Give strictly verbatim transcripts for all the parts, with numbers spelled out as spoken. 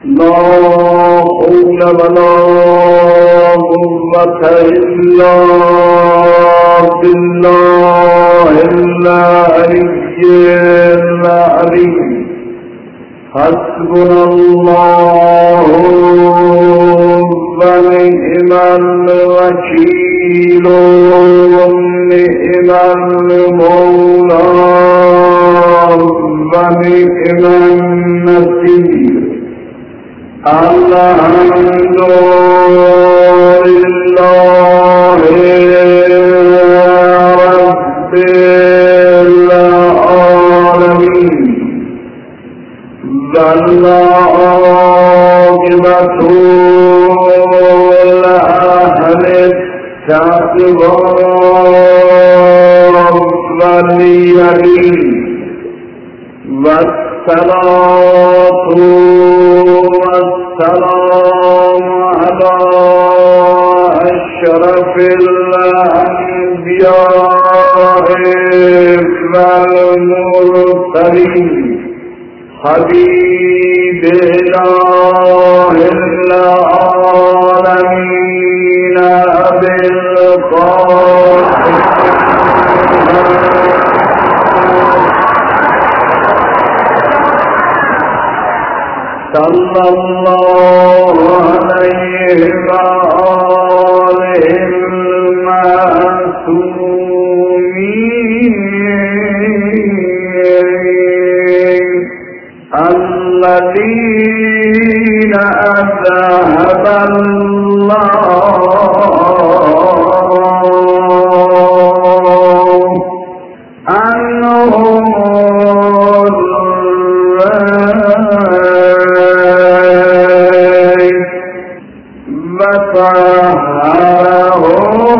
لا حول ولا قوة إلا بالله العلي العظيم. حسبنا الله ونعم الوكيل ونعم المولى ونعم النصير. الحمد لله رب العالمين. ظل عاقبة لأهل التقوى واليقين، والصلاة والسلام على أشرف الأنبياء والمرسلين، حبيب إله العالمين أبي القاسم صلى الله عليه وآله المعصومين الذين أذهب الله عنهم الرجس وطهرهم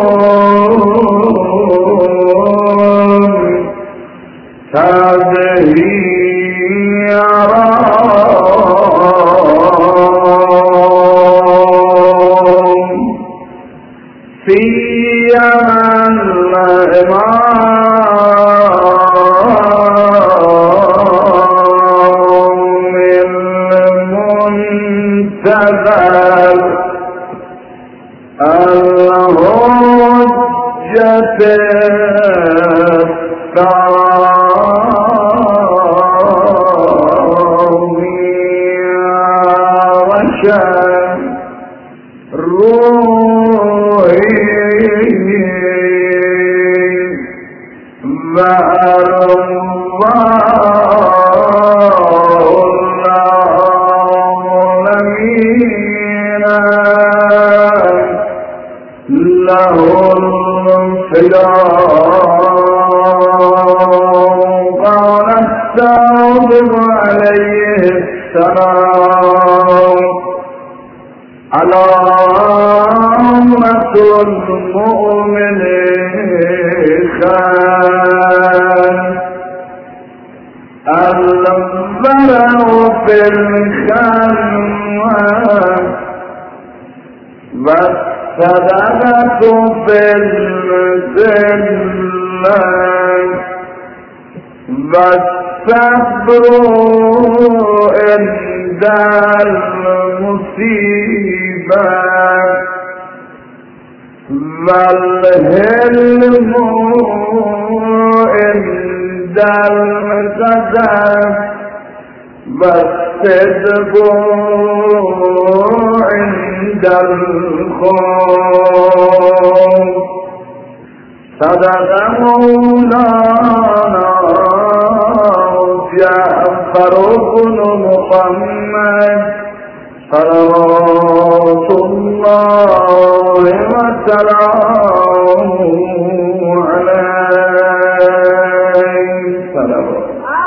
تطهيرا. سيما الإمام المنتظر الحجة عليه السلام علامة المؤمن خان البرع في الخان والصدقة في الذلة والصبر عند المصيبة والحلم عند الغضب والصدق عند الخوف. صدق مولانا جعفر بن محمد صلوات الله وسلامه عليه. صلوات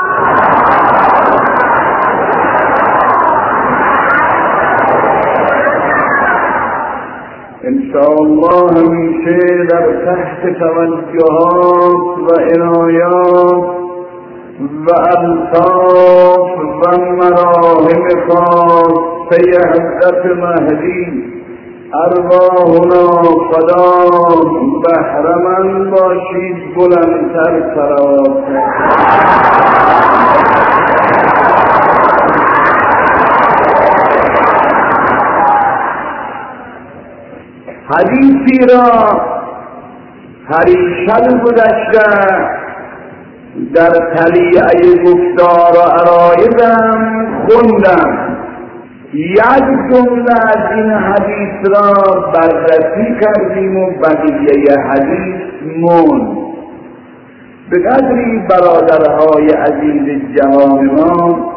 انشاءالله همیشه در تحت توجهات و عنایات و الطاف و مراهم خاصه حضرت مهدی ارواحنا فدا بهره‌مند باشید. بلندتر صلوات حدیثی را پریشب گذشته در تلیعه گفتار و عرایزم خوندم. یک جمله از این حدیث را بررسی کردیم و بقیه حدیث موند. به قدری برادرهای عزیز جوان ما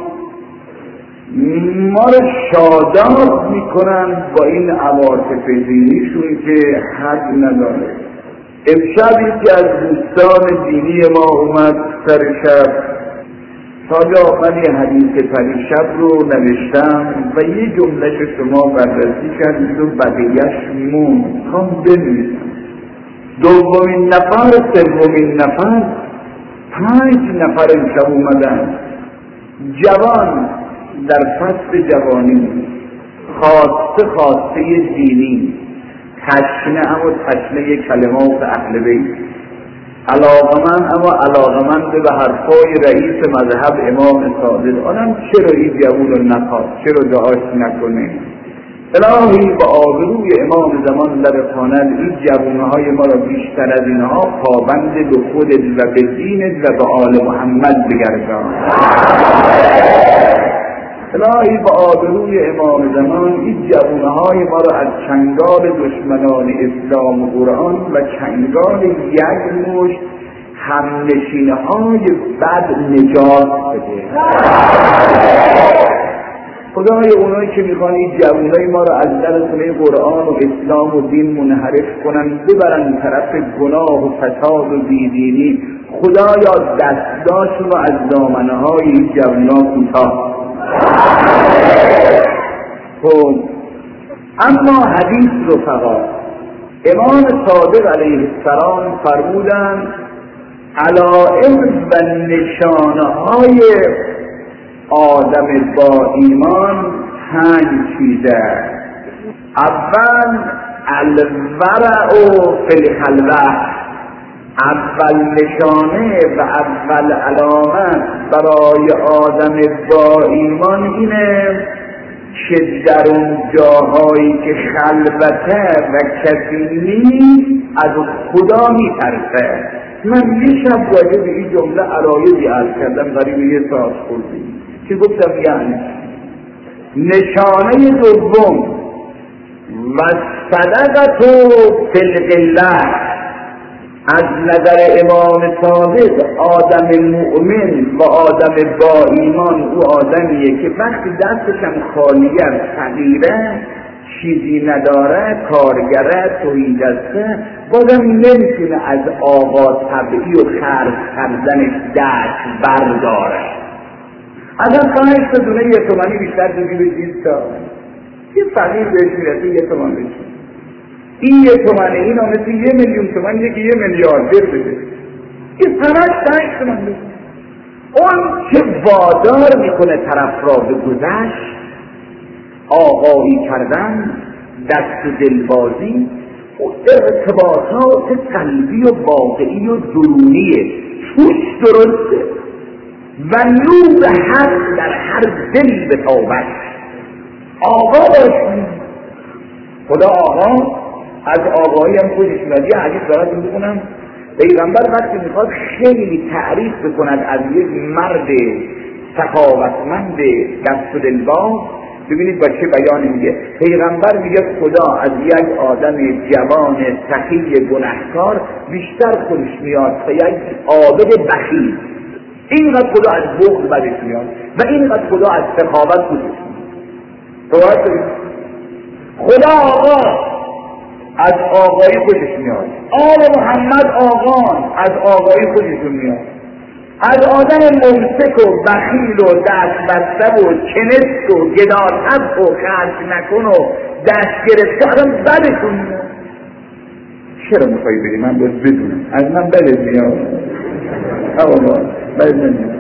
ما را شاداب میکنند با این عواطف دینیشون که حد نداره. امشب یکی از دوستان دینی ما اومد سر شب، تا من یه حدیث پریشب رو نوشتم و یه جملهش شما بررسی کردید و بقیهش موند. خوام بنویسم. دومین نفر، سومین نفر، پنج نفر امشب اومدن، جوان در فصل جوانی، خواسته خواسته دینی، تشنه اما تشنه کلمات اهل بیت، علاقمند اما علاقمند به حرفای رئیس مذهب امام صادق. آدم چرا این جوون رو نخواد؟ چرا دعاش نکنه؟ الهی با آبروی امام زمان در خواند این جوانهای ما را بیشتر از اینها پابند به خودت و به دینت و به آل محمد بگردان. الهی با آبروی امام زمان این جوانهای ما را از چنگال دشمنان اسلام و قرآن و چنگال یک مشت همنشینهای بد نجات بده. خدای اونایی که میخوان این جوانای ما را از در خونه قرآن و اسلام و دین منحرف کنن، ببرن طرف گناه و فساد و بیدینی، خدایا دستاشون رو از دامنه‌های این جوانا کوتاه. خب اما حدیث رفقا، امام صادق علیه السلام فرمودند علائم و نشانه‌های آدم با ایمان پنج چیزه. اول الورع فی الخلوة، اول نشانه و اول علامت برای آدم با ایمان اینه که در اون جاهایی که خلوته و کسی نیست از خدا میترسه. من یه شب راجع به این جمله عرایضی عرض کردم، قریب یه ساعت خوردیم که گفتم یعنی نشانه دوم و صدقت فی القلة، از نظر امام صادق آدم مؤمن و آدم با ایمان او آدمیه که وقتی دستش هم خالیه، فقیره، چیزی نداره، کارگره، توحیدسته، بازم نمیتونه از آقا طبعی و خرج کردنش دست برداره. اصلا پنج تا دونه یه تومنی بیشتر دوگی به جیز تا یه فقیر بهش میرسه یه تومن بشه. این یه تومنه، این هم مثل یه میلیون تومن یکی یه میلیاردر بده. این همش پنج تومن بشه. اون که وادار میکنه طرف را به گذشت، آقایی کردن، دست و دلبازی و ارتباطات قلبی و واقعی و درونیه، توش درسته و نور حق در هر دل بتابد. آقا باشید. خدا آقا از آقایی هم خودش میاد. یه حدیث براتون بخونم. پیغمبر وقتی میخواد خیلی تعریف بکند از یک مرد سخاوتمند دست و دلباز، ببینید با چه بیانی میگه. پیغمبر میگه خدا از یک آدم جوان سخی گناهکار بیشتر خودش میاد تا یک عابد بخیل. اینقدر خدا از بخل بدش میاد و اینقدر خدا از سخاوت خودش میاد. خدا آقا از آقایی خودش میاد، آل محمد آقان از آقایی خودشون میاد. از آدم ممسک و بخیل و دست بسته و کنست و گداطب و خرج نکن و دست گرفته آدم بدشون میاد. چرا میخوایی بگی؟ من باید بدونم از من بدت میاد. اولا بدت نمیاد.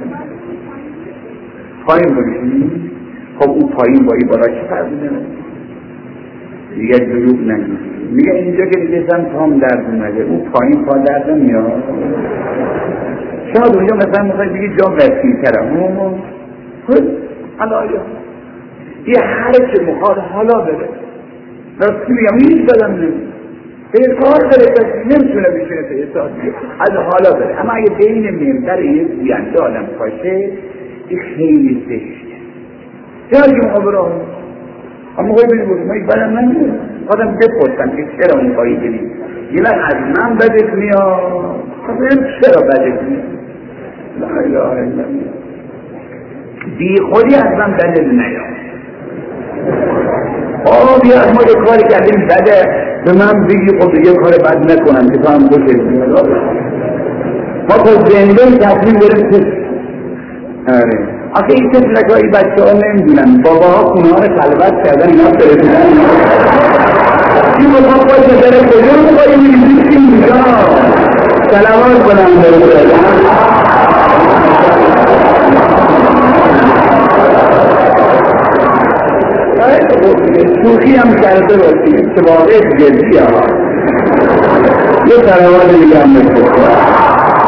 پایین باشی؟ خب او پایین با ای بالا چه فرقی نمید؟ دیگه دروغ نگید. میگه اینجا که دیگه زن پام درد اومده، او پایین پا درد نمیاد. شاید اونجا مثلا میخوای بگی جا وسیع ترم حالا یا یه هر که مخواد حالا بده. راستی میگم هیچ بدم نمید. به کار داره کسی نمیتونه بشینه تا یه ساعت از حالا داره. اما اگه بین منبر یه گوینده آدم باشه این خیلی زشته. چرا که مقابل اما قوی بینی بود ما یک بدم نمیده آدم بپرسن که چرا اون پایی بینی یه وقت از من بدت میاد خب چرا بدت میاد لا اله الا الله بی خودی از من بدت نیاد آه بیا ما یه کاری کردیم بده به من بگی خب یه کار بد نکنم که تو هم خوشت میاد ما خود زنده تصمیم بریم تو آره آخه این تفلک های بچه ها نمیدونن بابا ها خونه ها رو خلوت کردن اینا فرستدن این بابا باشه داره کجا رو باید میریزی اینجا سلامات کنم داره کردن شوخی هم کرده باشیم که واقع جدی ها یه سلامات دیگه هم بکنم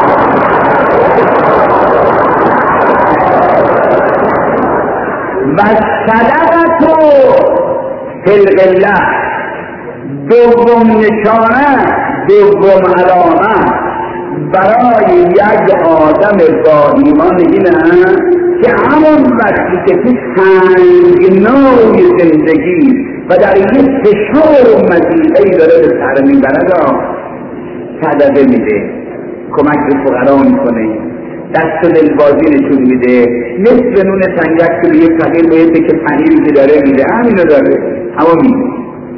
و صدقتو فی القله دوم نشانه دوم علامه برای یک آدم با ایمان اینه که همون وقتی که تو تنگنای زندگی و در یک فشار و مزیقه‌ای داره به سر میبره را صدقه میده کمک به فقرا میکنه دست و دلبازی نشون میده نصف نون سنگک که به یک فقیر باید که پنیری که داره میده همینو داره اما میده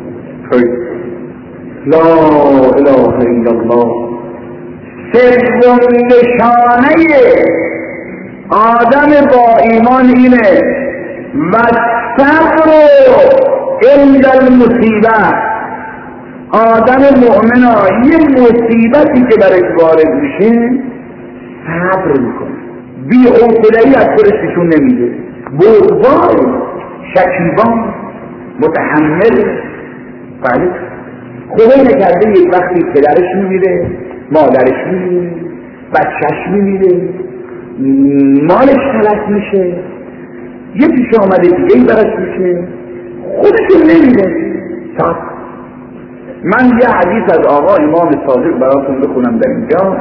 لا اله الا الله سوم نشانه آدم با ایمان اینه و صبر عند المصیبه آدم مؤمن یه مصیبتی که برش وارد میشه صبر میکنه بی حوصله‌ای از خودش نشون نمیده بردبار شکیبان متحمل بله خدایی نکرده یک وقتی پدرش میمیره مادرش میمیره بچهش میمیره مالش تلف میشه یه پیش آمده دیگه ای برش میشه خودشون نمیده صبر. من یه حدیث از آقا امام صادق براتون بخونم در اینجا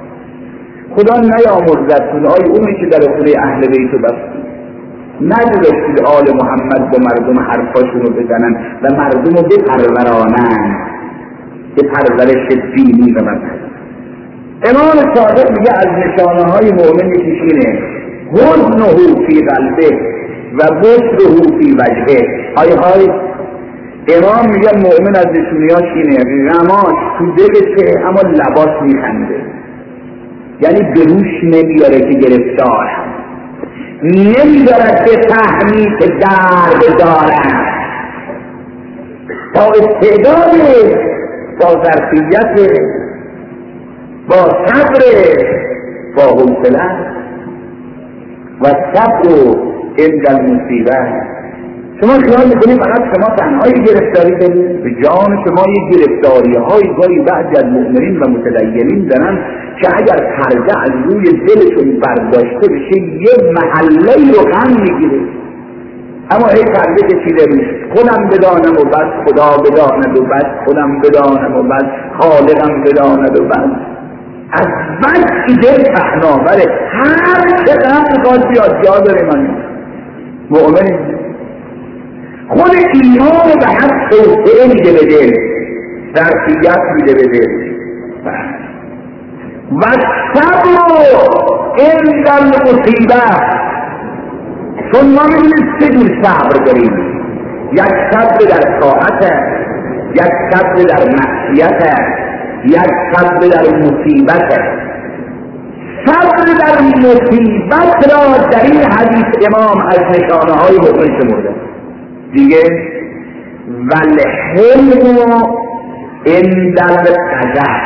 خدا نیامرزد کنهای اونی که در خونه اهل بیت بست نگذاشتید آل محمد با مردم حرفاشون رو بزنن و مردم رو بپرورانن به پرورش دینی و مذهبی. امام صادق میگه از نشانه های مؤمن یکیش اینه حزنه فی قلبه و بشره فی وجهه. های های امام میگه مؤمن از نشونیاش اینه غماش تو دلشه اما لباس میخنده یعنی به روش نمیاره که گرفتار نمیدارد به فهمی که درد دارد با استعداد با ظرفیت با صبر با حوصله و صبر عند المصیبه. شما خیال میکنید فقط شما تنهایی گرفتاری دارید؟ به جان شما یک گرفتاری های گاهی بعضی از مؤمنین و متدینین دارن که اگر پرده از روی دلشون برداشته بشه یه محله رو غم میگیره اما ای پرده کشیده روش خودم بدانم و بس خدا بداند و بس خودم بدانم و بس خالقم بداند و بس از بس که دل پهناوره هر چقدر میخواد بیاد جا داره من مؤمنین خود ایمان به حق توسعه میده به دل ظرفیت میده به دل و صبر عند المصیبه. چون ما میدونیم سه جور صبر داریم یک صبر در طاعت یک صبر در معصیت یک صبر در مصیبت. صبر در مصیبت را در این حدیث امام از نشانه های مؤمن شمرده دیگه والحلم عند القضاء.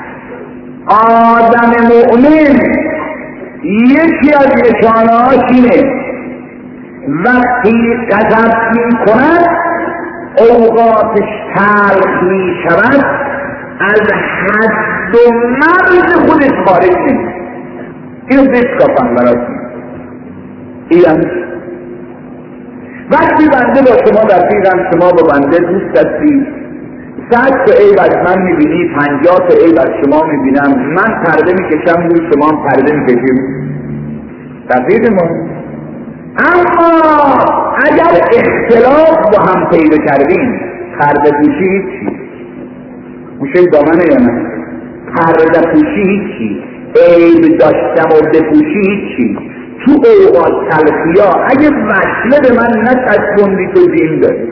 آدم مؤمن یکی از نشانه‌هاش اینه وقتی غضب می‌کند اوقاتش تلخ می‌شود از حد و مرز خودش خارج نمیشه. اینو بشکافم براتون. این وقتی بنده با شما رفیقم شما با بنده دوست هستید صد تا عیب از من میبینی، پنجاه تا عیب از شما میبینم، من پرده میکشم روی شما هم پرده میکشیم، تفریق ما. اما اگر اختلاف با هم پیدا کردیم، پرده پوشی هیچی، پوشه دامنه یا نه، پرده پوشی هیچی، عیب داشتم و بپوشی هیچی. تو اوقات تلخیا اگه وصله به من نچسبوندی تو دین داری،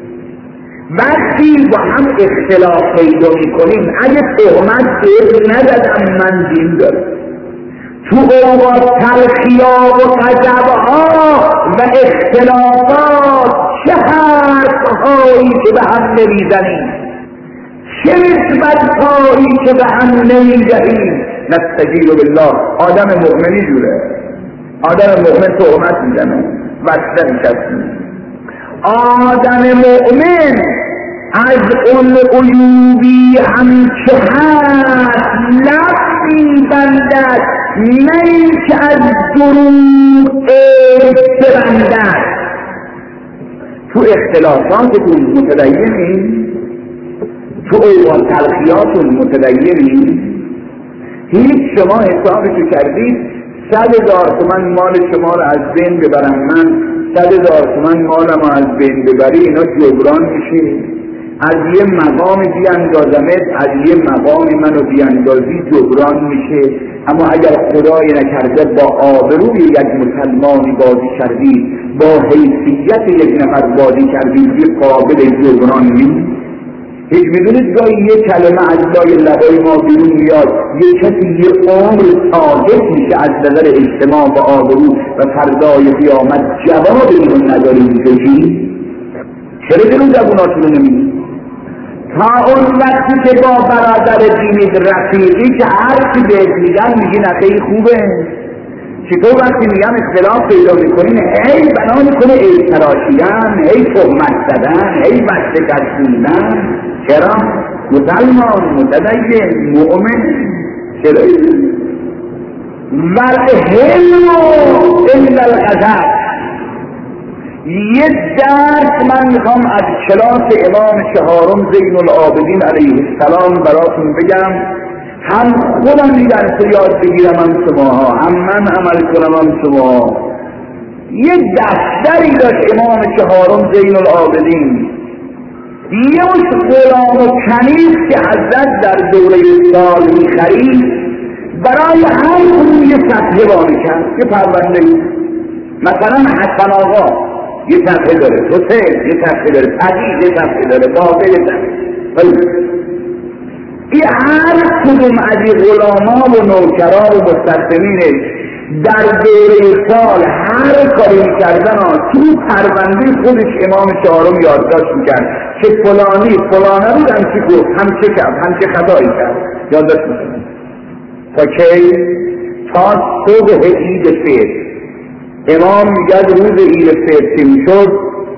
وقتی با هم اختلاف پیدا میکنیم اگه تهمت بهت نزدم من دین دارم. تو اوقات تلخیا و غضب‌ها و اختلافات چه حرفهایی که به هم نمیزنیم، چه نسبتهایی که به هم نمیدهیم. نستجیب بالله. آدم مؤمنی جوره، آدم مؤمن تهمت میزنه، وصله میشستیم. آدم مؤمن از اون عیوبی هم که هست لب میبندد، نه اینکه از دروغ ببندد. تو اختلافاتتون متدینی؟ تو اوقات تلخیاتون متدینی؟ هیچ شما حسابشو کردید صد هزار تومن مال شما رو از بین ببرم من، صد هزار تومن مالم رو از بین ببری، اینا جبران میشه؟ از یه مقامی بیاندازمت، از یه مقامی منو بیاندازی جبران میشه. اما اگر خدای نکرده با آبروی یک مسلمانی بازی کردید، با حیثیت یک نفر بازی کردید، یه قابل جبران نیست. هیچ میدونید گاهی یه کلمه از لای لبای ما بیرون میاد، یه کسی یه عمر ساکت میشه از نظر اجتماع و آبرو و فردای قیامت جواب اینو نداریم میگی؟ چرا جلو زبوناتون رو نمیگی؟ تا اون وقتی که با برادر دینی رفیقی که هر چی بهت میگن میگی نخیلی خوبه. چطور وقتی میگن اختلاف پیدا میکنین هی بنا میکنه ای تراشیدن، هی تهمت زدن، هی بسته کشوندن؟ چرا؟ مسلمان، متدین، مؤمن. چرا؟ والحلم الا الغضب. یه درس من میخوام از کلاس امام چهارم زین العابدین علیه السلام براتون بگم، هم خودم این درس یاد بگیرم هم شماها، هم من عمل کنم هم شما. یه دفتری داشت امام چهارم زین العابدین، یه مش غلام و کنیز که حضرت در دوره سال میخرید، برای هر کنون یه صفحه با میکرد، یه پرونده. مثلا حسن آقا یه صفحه داره، حسین یه صفحه داره، عزیز یه صفحه داره، بابه یه صفحه. این هر کدوم از این غلاما و نوکران و مستخدمینش در دوره سال هر کاری میکردن تو پرونده خودش امام چهارم یادداشت میکرد که فلانی فلانه بود، همچی گفت، همچه کرد، همچه خطایی کرد، یادداشت میکرد. تا کی؟ تا صبح عید فطر. امام میگد روز عید فطر که میشد،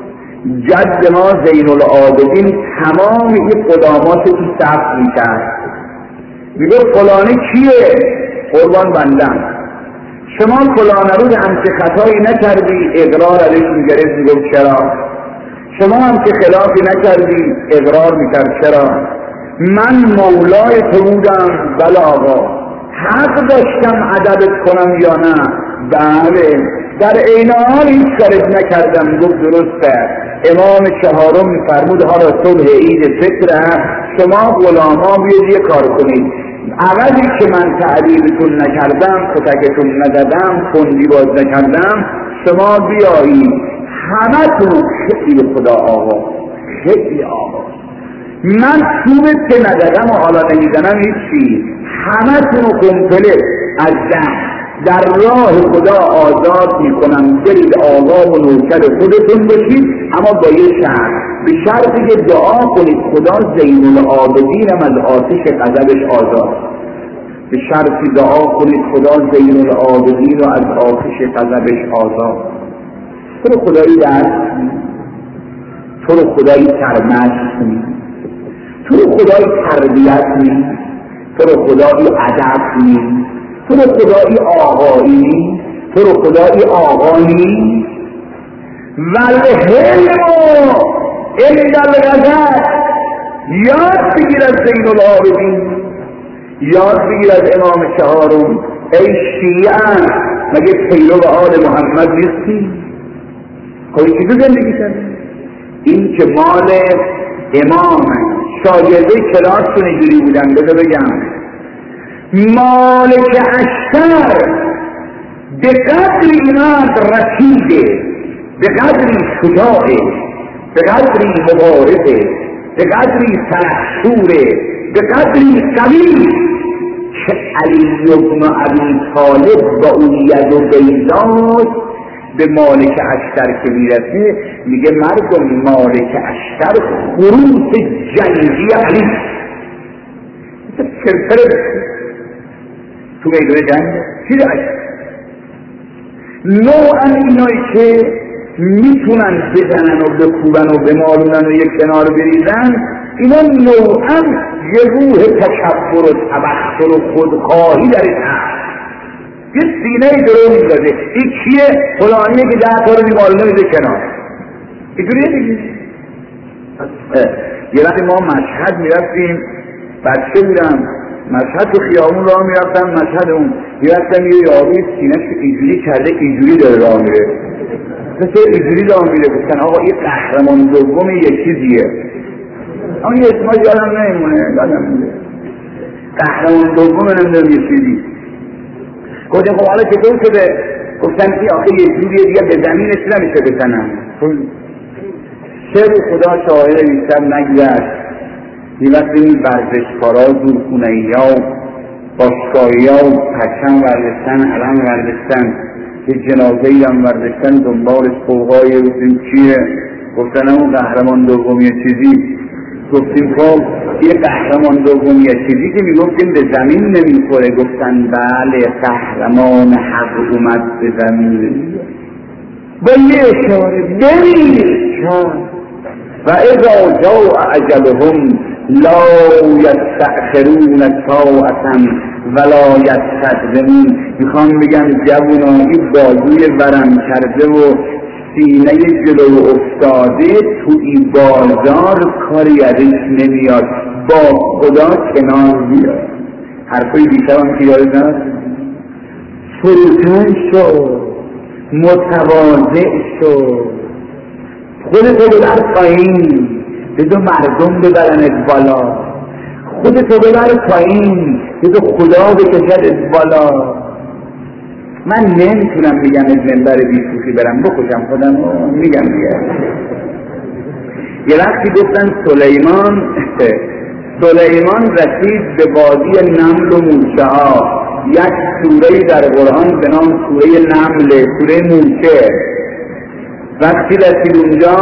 جد ما زین العابدین تمام این قدامات رو ثبت میکرد. میگفت فلانی کیه؟ قربان بندم. شما فلانه رو همچه خطایی نکردی؟ اقرار علیش میگرفت، میگفت چرا؟ شما همچه خلافی نکردی؟ اقرار میکرد چرا؟ من مولای تو بودم، بله آقا. حق داشتم ادبت کنم یا نه؟ بله. در عین حال هیچ کارت نکردم. گفت درسته. امام چهارم میفرمود حالا صبح عید فطر شما غلاما بیاید یه کار کنید، عوضی که من تعدیبتون نکردم، کتکتون ندادم، فندی باز نکردم، شما بیایید همه تو خیلی خدا آقا، خیلی آقا، من چوبت که ندادم و حالا نمیزنم هیچی، همه تونو کمپله از ده در راه خدا آزاد میکنم، برید آقا و نوکر خودتون باشید، اما با یه شرط، به شرطی که دعا کنید خدا زین العابدینم از آتش غضبش آزاد. به شرطی دعا کنید خدا زین العابدین رو از آتش غضبش آزاد. تو رو خدایی درس کنید، تو رو خدایی ترمشق کنید، تو رو خدایی تربیت کنید، تو رو خدایی ادب کنید، تو رو خدایی آقایی، تو رو خدایی آقایی. والحلم الا الغضب. یاد بگیر از زین العابدین، یاد بگیر از امام چهارم. ای شیعه مگه پیرو آل محمد نیستی؟ خودی که تو زندگی کردی؟ این که مال امامه. شاگرده کلاسشون اینجوری بودن. بذار بگم مالک اشتر به قدر اینقدر رسیده، به قدری شجاعه، به قدری مبارزه، به قدری سرشوره، به قدری قوی که علی بن ابی طالب با اون ید و بیضاش به مالک اشتر که میرسه میگه مردم مالک اشتر خروس جنگی علی فرفره تو میدون جنگ چیز اشتر. نوعا اینایی که میتونن بزنن و بکوبن و بمالونن و یک کنار بریزن، اینا نوعا یه روح تکبر و تبختر و خودخواهی درش هست. یه سینه درو میزده این کیه؟ فلانیه که ده تا رو میمالونه میزه کنار. اینجوریه دیگه. یه وقتی ما مشهد میرفتیم، بچه بودم، مشهد تو خیابون راه میرفتم، مشهد اون میرفتم یه یاروی سینه‌ش اینجوری کرده اینجوری داره راه میره، مثل اینجوری راه میره. گفتن آقا این قهرمان دوم یک چیزیه، اما یه اسماش یادم نمیمونه، یادم نمیمونه قهرمان دوم نمیدونم یه چیزی. گفتم خب حالا چطور شده؟ گفتم این آخه یه جوریه دیگه به زمینش نمیشه بزنم. شعر خدا شاعر بیشتر نگذشت. یه وقت این ورزشکارا زورخونه‌ای ها و باشگاهی ها و پرچم وردشتن، علم وردشتن، یه جنازه ای هم وردشتن، دنبالش قوقای گفتیم چیه؟ گفتن همون قهرمان دوم یه چیزی. گفتیم خب یه قهرمان دوم یه چیزی که میگفتیم به زمین نمیخوره. گفتن بله قهرمان حق اومد به زمین با یه اشاره ببینید و اذا جاء اجلهم لا یستأخرون ساعة ولا یستقدمون. میخوام بگم جوونا این بازوی ورم کرده و سینه جلو افتاده تو این بازار کاری ازش نمیاد، با خدا کنار میاد. حرفای بیشتر هم که یاد نست فروتن شو، متواضع شو، خودتو ببر پایین، بذار مردم ببرنت بالا، خودتو ببر پایین، بذار خدا بکشدت بالا. من نمیتونم بگم از منبر بیشوخی برم بکشم خودم، میگم دیگه. یه وقتی گفتن سلیمان سلیمان رسید به وادی نمل و مورچه ها. یک سوره در قرآن به نام سوره نمل، سوره مورچه. وقتی رسید اونجا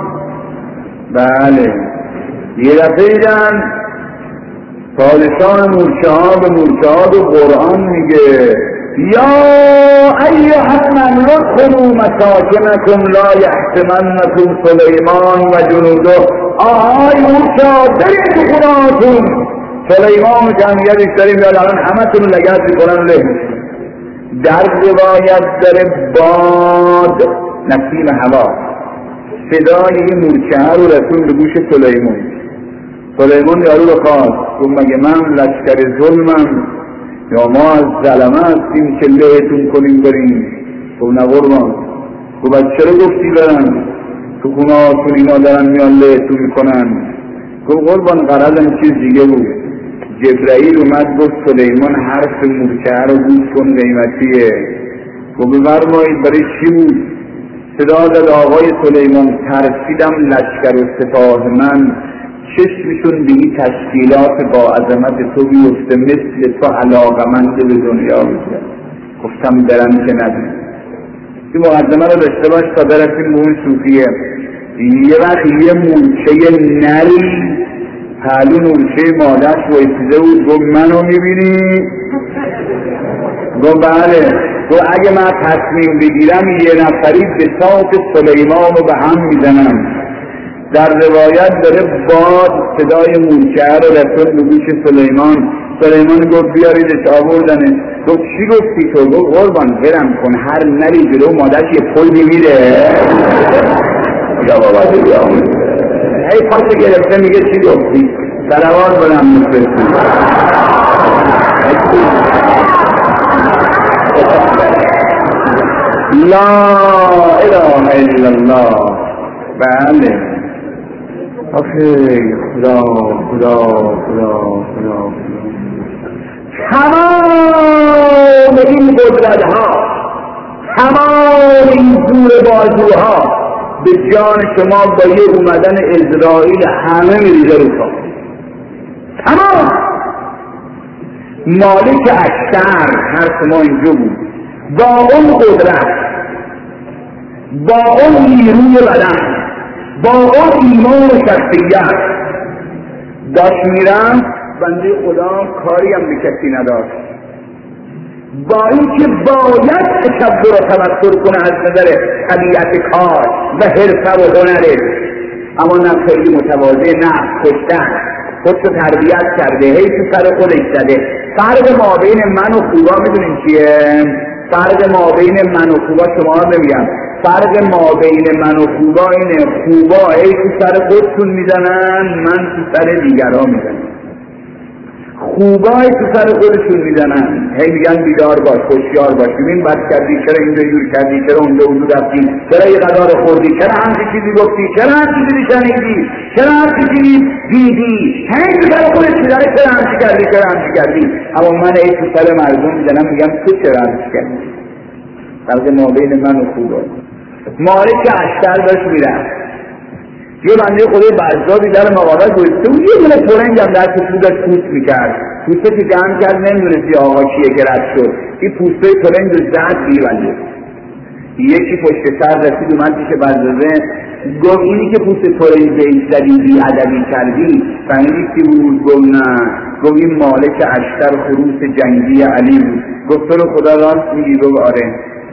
بله یه دفعه دیدن پادشاه مورچه ها به مورچه ها به قرآن میگه یا ایها الملأ ادخلوا مساکنکم لا یحطمنکم سلیمان و جنوده. آهای مورچه ها برید تو خونهاتون، سلیمان و جمعیتش داریم میاد الان همتون لگد میکنن له. در روایت در باد نسیم هوا صدای این مورچه رو رسون به گوش سلیمان. سلیمان یارو رو خواست گفت مگه من لشکر ظلمم یا ما از ظلمه هستیم که لهتون کنیم بریم؟ گفت نه قربان. گفت از چرا گفتی برن تو خونه هاتون اینا دارن میان لهتون میکنن؟ گفت قربان غرضم چیز دیگه بود. جبرائیل اومد گفت سلیمان حرف مورچه رو گوش کن قیمتیه. گفت بفرمایید برای چی بود؟ صدا داد آقای سلیمان ترسیدم لشکر و سپاه من چشمشون به این تشکیلات با عظمت تو بیفته مثل تو علاقمند به دنیا میشه. گفتم برم که ندونم. این مقدمه رو داشته باش تا برسیم به اون صوفیه. یه وقت یه مورچه نری پهلو مورچه مادرش وایسیده بود گفت منو میبینی؟ گفت بله. گفت اگه من تصمیم بگیرم یه نفری به ساق سلیمان رو به هم میزنم. در روایت داره باد صدای مورچه رو رسول به گوش سلیمان. سلیمان گفت بیاریدش آوردنش. گفت چی گفتی تو؟ گفت قربان برم کن هر نری جلو مادرش یه پل میمیره. یا بابا دیگه هی پاچه گرفته میگه چی گفتی؟ صلوات بلند میفرستی. لا اله الا الله. بله آخه خدا خدا خدا خدا تمام این قدرت ها، تمام این زور بازوها به جان شما با یه اومدن اسرائیل همه میریزه رو پا. تمام مالک اشتر هر ما اینجا بود با اون قدرت، با اون نیروی بدن، با اون ایمان و شخصیت داشت میرم. بنده خدا کاری هم به کسی نداشت، با اینکه باید تکبر و تمسخر کنه از نظر طبیعت کار و حرفه و هنره، اما نه خیلی متواضع، نه کشتن، خودشو تربیت کرده، هی تو سر خودش زده. فرق ما بین من و خوبا میدونین چیه؟ فرق ما بین من و خوبا شما رو نمیگم، فرق ما بین من و خوبا اینه خوبا هی تو سر خودشون میزنن، من تو سر دیگرها میزنن. خوبای تو سر خودشون میزنن، هی میگن بیدار باش، خوشیار باش، ببین بد کردی، چرا اینجا جور کردی، چرا اونجا اونجا رفتی، چرا یه قدار خوردی، چرا همچی چیزی گفتی، چرا همچی چیزی شنیدی، چرا همچی چیزی دیدی، هی تو سر خودش میزنه چرا همچی کردی، چرا همچی کردی. اما من هی تو سر مردم میزنم، میگم تو چرا همچی کردی. فرق ما بین من و خوبا. مالک اشتر داشت میرفت، یه بنده خدای برزادی در مقابل گذاشته بود، یه دونه ترنج هم در تو داشت پوست میکرد، پوسته که جمع کرد نمیدونستی آقا کیه که رد شد، این پوسته ترنج رو زد بیرونده. یکی پشت سر رسید اومد پیش برزاده گفت اینی که پوست ترنج بهش زدی بی ادبی کردی فهمیدی کی بود؟ گفت نه. گفت این مالک اشتر خروس جنگی علی بود. گفت تو رو خدا راست میگی؟ گفت آره.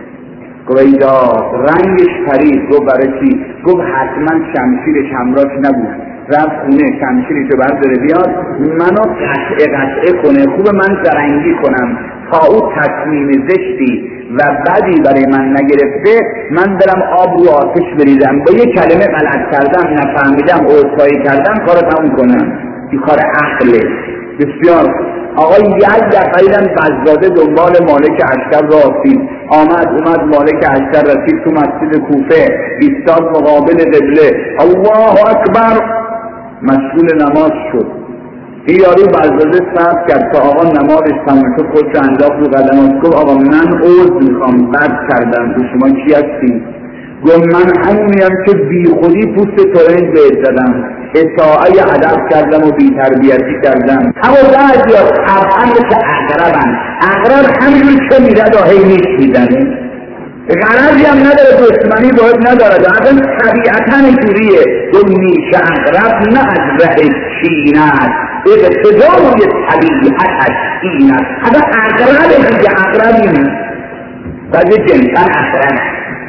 گفت ایجا رنگش پرید. گفت برای چی؟ گفت حتما شمشیرش همراهش نبود، رفت خونه شمشیرشو برداره بیاد منو قطعه قطعه کنه، خوب من زرنگی کنم تا او تصمیم زشتی و بدی برای من نگرفته من برم آب رو آتش بریزم، با یه کلمه غلط کردم نفهمیدم عذرخواهی کردم کارو تموم کنم. این کار عقله. بسیار آقای یک دفعه دیدن بزاده دنبال مالک اشتر را افتید، آمد اومد مالک اشتر رسید تو مسجد کوفه، ایستاد مقابل قبله، الله اکبر، مشغول نماز شد. این یارو بزاده صبر کرد تا آقا نمازش تمام شد، خودش انداخت رو قدماش. گفت آقا من عذر میخوام بد کردم. تو شما کی هستی؟ گفت من همونیم که بی خودی پوست ترنج بهت زدم، اطاعه ادب کردم و بی تربیتی کردم. اما بعضی ها طبعا مثل اقربن، اقرب همینجور که میرد و هی نیش میزنه، غرضی هم نداره، دشمنی باید نداره، اصلا طبیعتا اینجوریه. گفت نیش اقرب نه از ره چین است، اقتضای طبیعتش این است. اصلا اقرب دیگه اقرب اینه بعضی جنسا اقرب.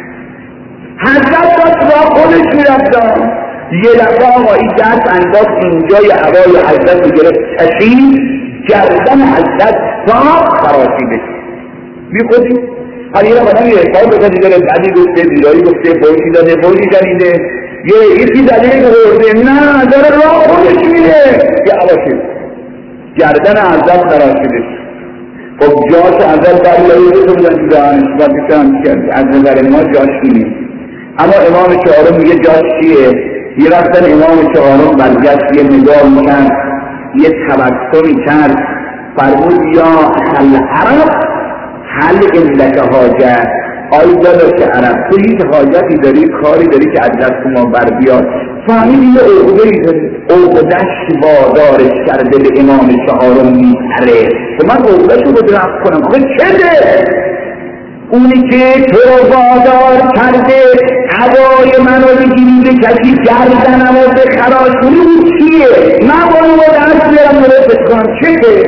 حضرت داشت با خودش میرفت، یه دفعه آقایی دست انداز اینجای هوای حضرت رو گرفت کشید، گردن حضرت صاف خراشیده بی خودی. حالا یه دفعه یه حساب بکنی داره بعدی گفته بیرایی گفته بوشی داده بوشی شنیده یه ایسی داده که برده نه داره راه خودش میره یه عواشی گردن حضرت خراشیده. خب جاش حضرت برلایی رو بودن دانش و بیشتر کرد از نظر ما جاش نیست. اما امام چهارم میگه جاش چیه؟ یه رفتن امام چهارم برگشت یه نگاه میکرد، یه تبسمی کرد، فرمود یا حل عرب حل اندک حاجت. آی داداش عرب تو هیچ حاجتی داری، کاری داری که از دست ما بر بیاد؟ فهمید یه عقدهش وادارش کرده به امام چهارم میپره. تو من عقدهش رو باید رفت کنم. خب چه ده؟ اونی که تو رو وادار کرده هوای من رو بگیری به کسی گردنم رو به خراش کنی اون چیه؟ من باید رو دست بیارم درستش کنم. چه ده؟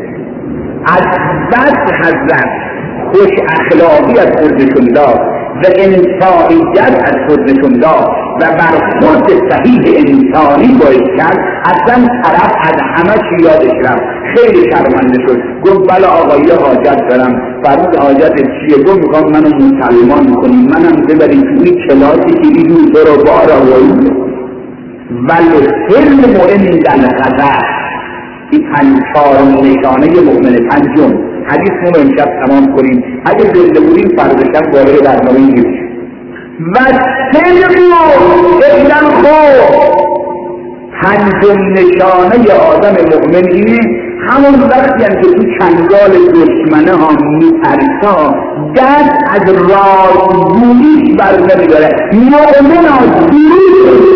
از بس حضرت خوش اخلاقی از خودشون داد و انسانیت از خودشون داد و بر خود صحیح انسانی باید کرد، اصلا طرف از همه چی یادش رفت، خیلی شرمنده شد. گفت بله آقا یه حاجت دارم. فرمود حاجت چیه؟ گفت میخوام منو مسلمان کنی، منم ببری توی کلاسی که این تو رو بار آوایی ولی حلم مؤمن در غضب. این پنج چهارم نشانه مؤمن. پنجم حدیث رو امشب تمام کنیم، اگه زنده بودیم فردا شب وارد برنامه میشیم. و صدق اذن خوب. پنجم نشانه آدم مؤمن اینه همون وقتی هم که تو چنگال دشمنه ها میترسا دست از راستگوییش بر نمیداره. مؤمن ها دروغ،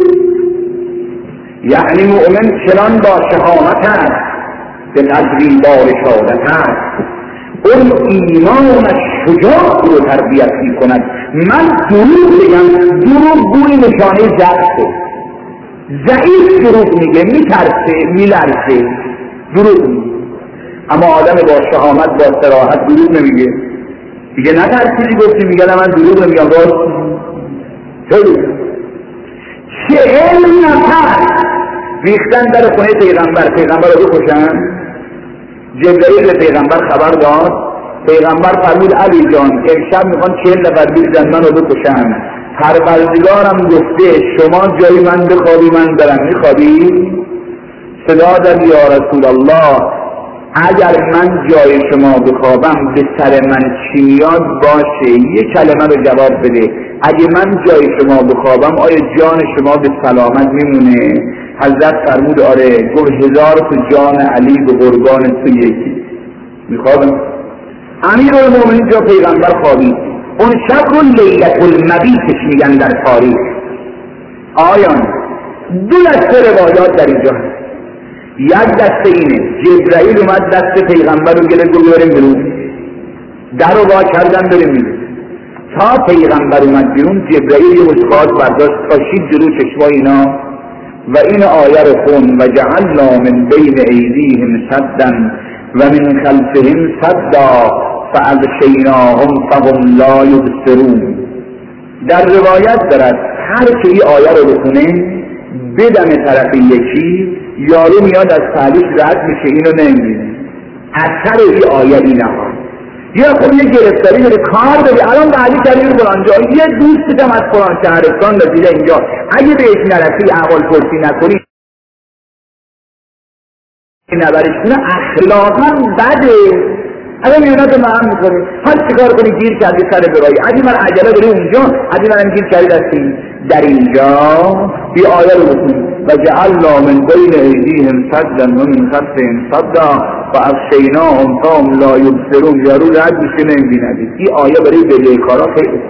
یعنی مؤمن چنان با شهامت هست به قدری بار شهادت هست، اون ایمانش شجاع رو تربیت می کند. من دروغ بگم، دروغ گوی نشانه ضعفه. ضعیف دروغ میگه، میترسه، میلرزه، دروغ میگه. اما آدم با شهامت با صراحت دروغ نمیگه. دیگه نترسیدی گفتی میگه نه من دروغ نمیگم، راست خیلی. چهل نفر ریختن در خونه پیغمبر، پیغمبر رو بکشن. جبرئیل به پیغمبر خبر داد، پیغمبر فرمود علی جان امشب میخوان چهل نفر بریزن منو بکشن. پروردگارم گفته شما جای من بخوابی من برم، میخوابی؟ صدا داد یا رسول الله اگر من جای شما بخوابم به سر من چی میاد باشه، یه کلمه رو جواب بده. اگه من جای شما بخوابم آیا جان شما به سلامت میمونه؟ حضرت فرمود آره. گفت هزار تو جان علی به قربان تو یکی. میخوابم. امیرالمومنین جا پیغمبر خوابید. اون شب رو لیلة المبیتش میگن در تاریخ. آیان دو دسته روایات در اینجا هست. یک دسته اینه جبرئیل اومد دست پیغمبر رو گرفت گفت بریم بیرون، در رو وا کردن بریم بیرون. تا پیغمبر اومد بیرون جبرئیل یه مشخاص برداشت پاشید جلو چشمای اینا و این آیه رو خون و جعلنا من بین ایدیهم سدا و من خلفهم سدا فاغشیناهم فهم لا یبصرون. در روایت دارد هر که این آیه رو بخونه بدم طرف یکی یارو میاد از پهلوش رد میشه، اینو نمیبینه. اثر این آیه این ها یا خب یه گرفتاری داره کار داری الان بعدی کردی رو برانجا یه دوستت هم از فلان شهرستان رسیده اینجا، اگه بهش نرسی احوال پرسی نکنی نبرش کنه اخلاقا بده. اگه میونت رو معام میکنی هر چیکار کنی گیر کردی سر برایی، اگه من عجله داری اونجا، اگه منم گیر کردی دستی در اینجا. بی آیه رو بکنی و جعلنا من بین ایدیهم سدا و من خلفهم سدا فاغشیناهم فهم لا یبصرون. یارو رد میشه نمیبیند. این آیه برای بدهکارا خیلی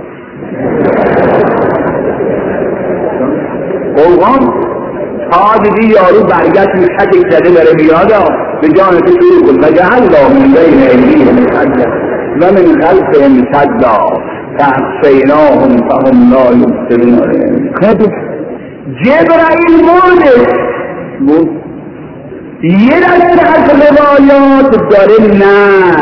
قرآن تا دیدی یارو برگشت میشک زده داره میادا به جان تو شروع کن و جعلنا من بین ایدیهم سدا و من خلفهم سدا فاغشیناهم فهم لا یبصرون. جبرائیل مردش بود. یه دسته از روایات داره نه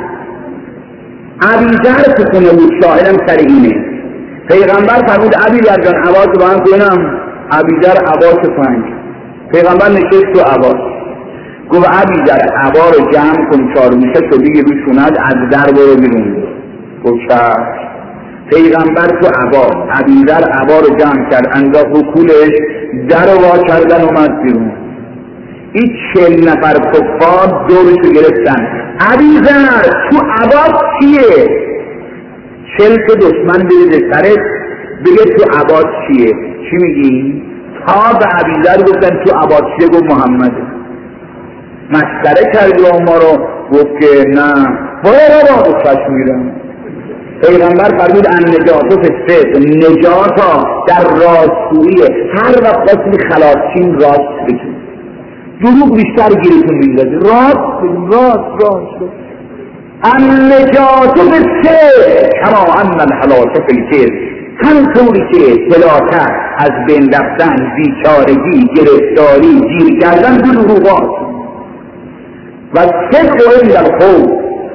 ابیذر تو خونه بود، شاهدم سر اینه. پیغمبر فرمود ابیذر جان عباس رو هم کنم. ابیذر عباس پنج. پیغمبر نشست تو عباس گفت ابیذر عبا رو جمع کن چار میشه تو دیگه روشوند از در برو بیرون. گفت چشم. پیغمبر تو عبا ابیذر عبا رو جمع کرد انداخت رو کولش در رو وا کردن اومد بیرون. این چهل نفر کفار دورشو گرفتن. ابیذر تو عبا چیه؟ چهل تا دشمن بریزه سرت بگه تو عبا چیه؟ چی میگی؟ تا به ابیذر گفتن تو عبا چیه؟ گفت محمده. مسخره کردی ما رو. گفت که نه باید را با چشم میرم. پیغمبر فرمود ان نجات و فسد نجات در راستگوییه. هر وقت باید خلاصین راست بگید، دروغ بیشتر گیرتون میندازه. راست بگید، راست راست ان نجات و فسد کما ان الحلاک فی الکذب. هم طوری که هلاکت از بین رفتن، بیچارگی، گرفتاری، گیر کردن دو دروغات و صدق و عند القول.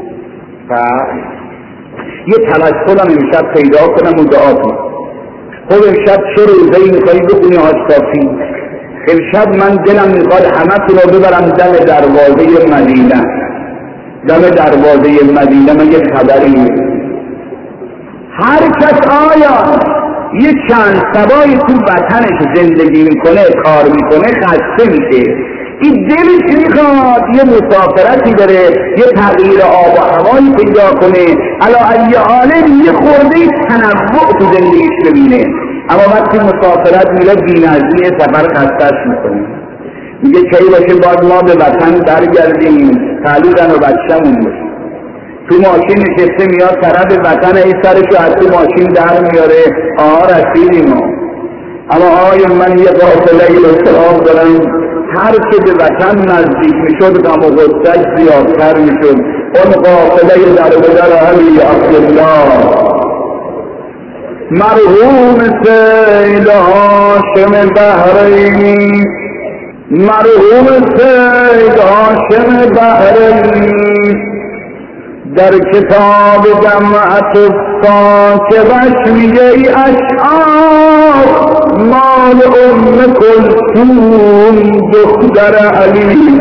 یه تلسل هم امشب پیدا کنم و دعا کنم. خب امشب چه روزه‌ای میخوایی بخونی حاج کافی؟ امشب من دلم میخواد همه تون رو ببرم دم دروازه مدینه. دم دروازه مدینه مگه خبری؟ هر کس آیا یه چند سبایی تو وطنش زندگی میکنه، کار میکنه، خسته میشه، این دلش میخواد یه مسافرتی داره، یه تغییر آب و هوایی پیدا کنه، علی ای حال یه خورده تنوع تو زندگیش ببینه. اما وقتی مسافرت میره بی‌نظمی سفر خسته‌اش میکنه، میگه کی باشه باید ما به وطن برگردیم، تعلیقن و بچه‌مون باشه. تو ماشین نشسته میاد طرف وطن، ای سرشو از تو ماشین در میاره، آها رسیدیم ما. اما آقای من یه قافله اسلام دارم، هر که به وطن نزدیک میشد غم و غصه‌اش زیادتر میشد. اون قافله در بدر علی عبدالله مرحوم سید هاشم بحرینی، مرحوم سید هاشم بحرینی در کتاب جمعت الصاحبش میگه ای اشعار مال ام کلثوم دختر علی.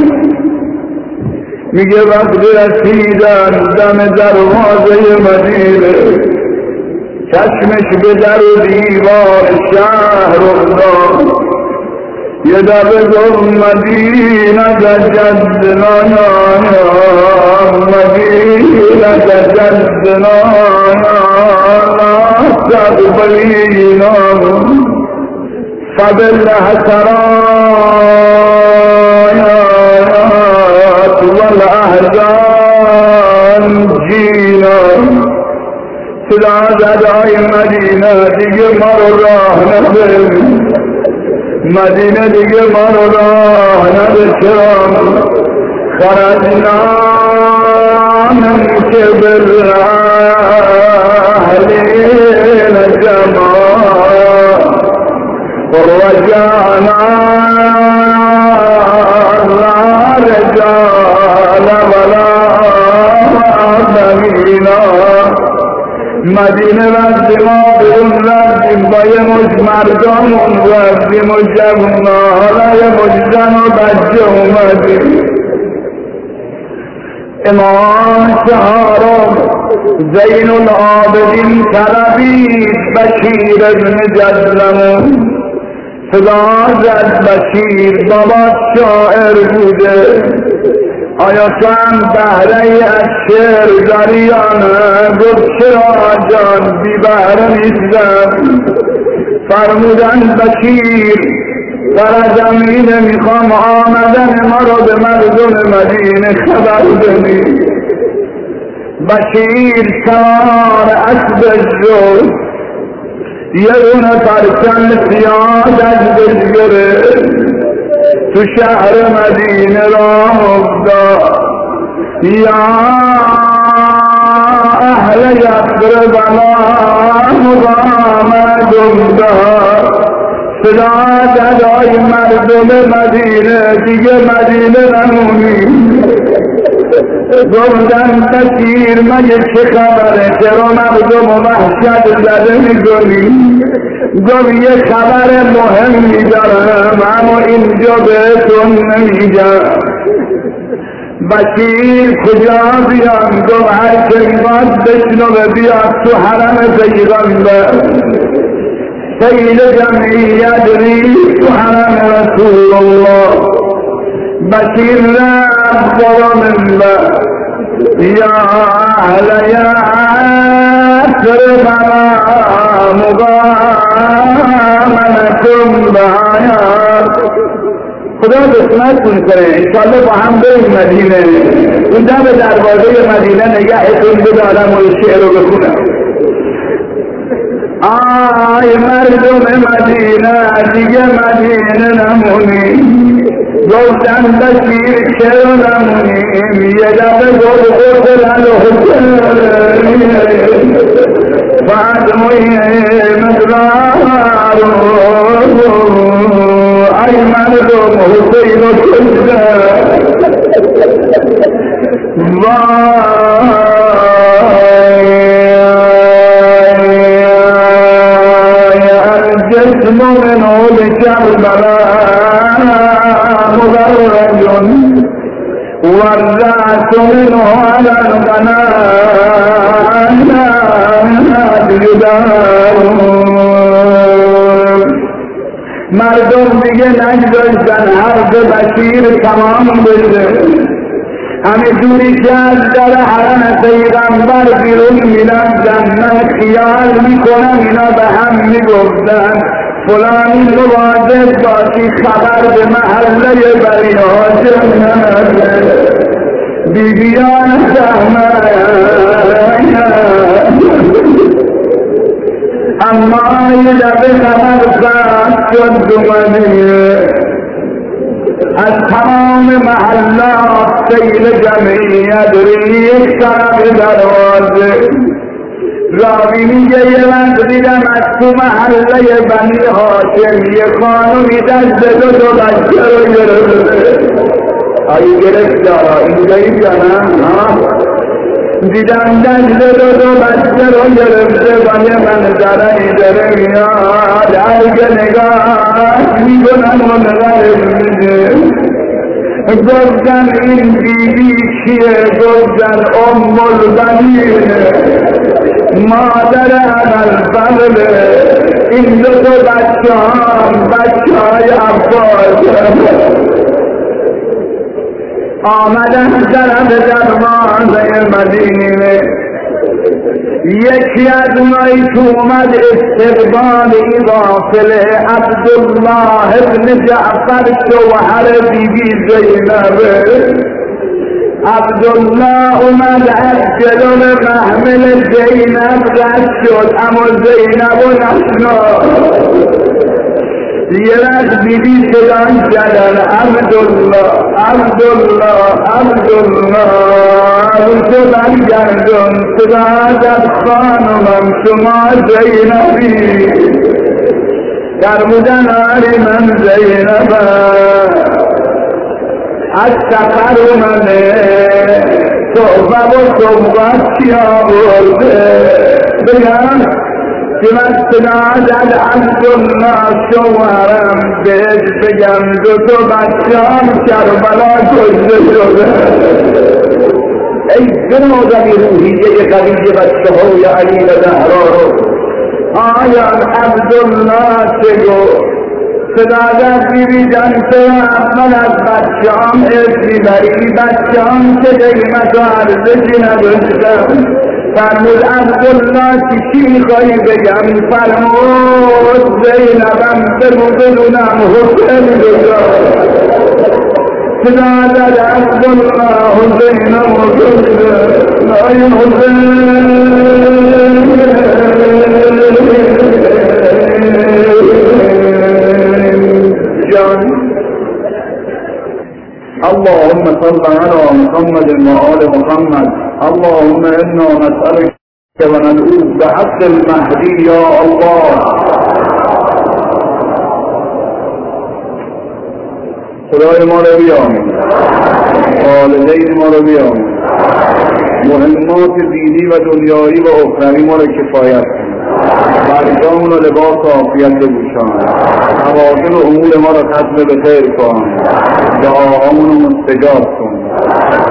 میگه وقتی رسیدن دم دروازه مدینه، چشمش به در و دیوار شهر افتاد، یه دفعه گفت مدینه جدنا یا مدینه جدنا لا تقبلینا فبالحسرات والاحزان جینا. صدا زدای مدینه دیگه ما رو راه نده، مدینه دیگه ما رو راه نده، چرا خرجنا من کبر اهلین جماع ورجعنا رجال ولا آدمینا. مدینه وقتی ما به اون رفتیم با یه مش مردم اون رفتیم و جوونا، حالا یه مش زن و بچه اومدیم. امام چهارم زین العابدین طلبید بشیر ابن جدلمون، صدا زد بشیر بابا شاعر بوده، آیا تو هم بهره از شعر داری یا نه؟ گفت چرا جان بی بهره نیستم. فرمودن بشیر در زمینه میخوام آمدن ما رو به مردم مدینه خبر بدی. بشیر سوار اسبش شد، یه دونه پرچم سیاه دستش گرفت، تو شهر مدینه راه افتاد. یا اهل یثرب مقامت افتاد، صدا صدای مردم مدینه دیگه مدینه نمونی. گفتن بشیر مگه چه خبره، چرا مردم و وحشت زده میکنی؟ گفت یه خبر مهمی دارم اما اینجا بهتون نمیگم. بشیر کجا بیام؟ گفت هر که میخواد بشنوه بیاد تو حرم پیغمبر. سیل جمعیت ریخت تو حرم رسول الله. بشیر رفت برا منبر، یا اهل یثرب مقامنکم بآیات. خدا قسمت کنه انشاءالله با هم بریم مدینه، اونجا به دروازه مدینه نگهتون بدارم و شعر رو بخونم. آی مردم مدینه دیگه مدینه نمونی. گفتن بشیر چرا نمونیم؟ یه دفعه گفت قتل الحسین فاطمه مقدار، ای مردم حسین و کشته. الجسم منه لكربلاء مدرج والرأس منه على القناة يدار. مردم دیگه نگذاشتن حرف بشیر تمام بشه. همه جوری که از در حرم پیغمبر بیرون میرن جنت خیال میکنن اینا به هم میگفتن فلانی مواظب باشی خبر به محله بنی هاشم نرسه. بیبیان زحمت اما یه دفعه خبر زد شد دومدیه از تمام محلات سیل جمعیت ریخ طرف دروازه. راوی میگه یه وقت دیدم از تو محله بنی هاشم یه خانومی دست دو دو بچه رو گرفته. آیی گرفت دارا اینجایی جانم ها دیدم دست دو دو بچه رو گرفته و یه منظره داره میاد هرگه نگاه میکنم و نگاه میده. گفتن این بیبی کیه؟ گفتن ام البنین مادر ابوالفضل. این دو تا بچه هم بچه های عباس آمدن طرف دروازه مدینه. یکی از اونایی که اومد استقبال این غافله عبدالله ابن جعفر شوهر بیبی زینب. عبدالله اومد از جلو محمل زینب رد شد اما زینب و نشناخت. یه وقت بیبی صدای زدن عبدالله عبدالله عبدالله تو برگردون صدا زد خانمم شما زینبی فرمودن آری من زینبم از سفر اومده صحبه و صحبت چی آورده بگم که من صدا زد عبدالله شوهرم بهش بگم دو تو بچه‌ام کربلا کشته شده. ای جنازه روحیه قوی بچه های علی و زهرا رو آیا عبدالله چه گفت؟ صدا زد بیبی جان تو اول از بچه‌ام اسمی بری بچه‌ام که قیمت و ارزشی نداشتم. فرمود عبدالله چی میخوایی بگم؟ فرمود زینبم بگو بدونم حسین بگم. صدا زد عبدالله حسینم حسین آی حسین جان. اللهم صل على محمد وآل محمد. اللهم انا نسألك وندعوك بحق المهدي يا الله. خدای ما رو بیامین، والدین ما رو بیامین، مهمات دینی و دنیایی و اخروی ما رو کفایت کن، برجامون و لباس و عافیت بپوشان، حواصل و امور ما رو ختم به خیر کن، دعاهامون رو مستجاب کن.